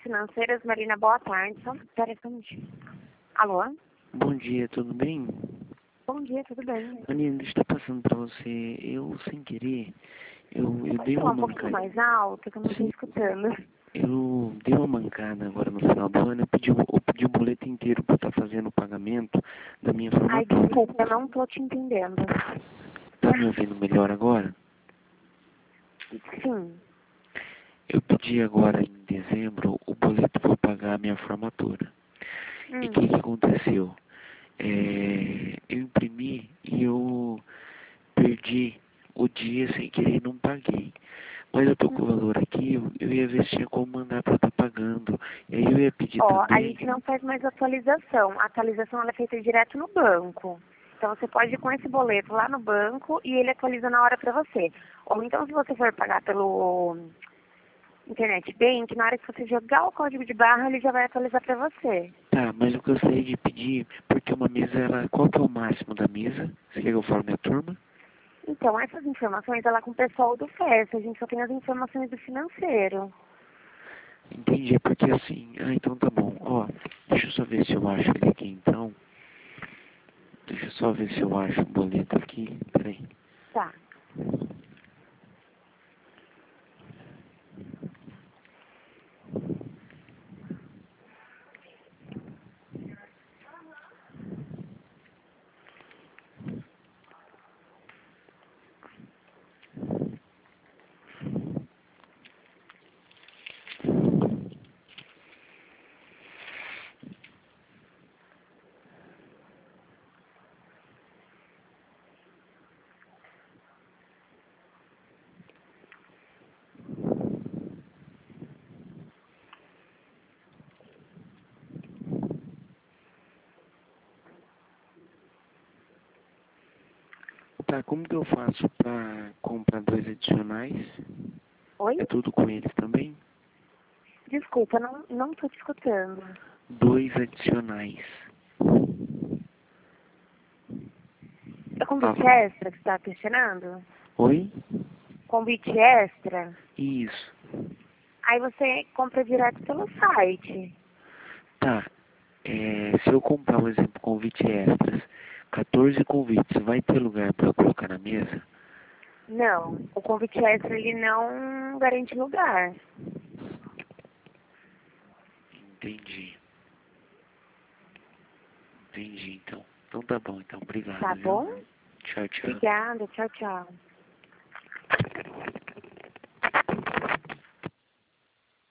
Financeiras, Marina, boa tarde. Espera só um minutinho. Alô? Bom dia, tudo bem? Bom dia, tudo bem? Marina, deixa eu estar passando para você. Eu, sem querer, eu Pode dei falar uma um pouquinho mancada. mais alto, que eu não estou Sim, escutando. eu dei uma mancada agora no final do ano. Eu pedi o boleto inteiro para estar fazendo o pagamento da minha Ai, formatura. desculpa, eu não estou te entendendo. Tá me ouvindo melhor agora? Sim. Eu pedi agora em dezembro o boleto para pagar a minha formatura. E o que aconteceu? Eu imprimi e eu perdi o dia sem querer e não paguei. Mas eu tô com o valor aqui, eu ia ver se tinha como mandar para estar pagando. E aí eu ia pedir Ó, a também. gente não faz mais atualização. A atualização ela é feita direto no banco. Então você pode ir com esse boleto lá no banco e ele atualiza na hora para você. Ou então se você for pagar pelo Internet Bank, na hora que você jogar o código de barra, ele já vai atualizar para você. Tá, mas eu gostaria de pedir, porque uma mesa, qual que é o máximo da mesa? Você quer que eu fale minha turma? Então, essas informações é lá com o pessoal do FES, a gente só tem as informações do financeiro. Entendi, porque assim, então tá bom. Ó, deixa eu só ver se eu acho ele aqui então. Deixa eu só ver se eu acho o boleto aqui. Peraí. Tá. Tá, como que eu faço pra comprar 2 adicionais? Oi? É tudo com eles também? Desculpa, não tô te escutando. 2 adicionais. É convite Ah, extra que você tá questionando? oi? Convite extra? Isso. Aí você compra direto pelo site. Tá. Se eu comprar, por exemplo, convite extras, 14 convites, vai ter lugar para eu colocar na mesa? Não, o convite extra ele não garante lugar. Entendi. Entendi, então. Então tá bom, então. Obrigado, Tá viu? bom? Tchau, tchau. Obrigada, tchau, tchau.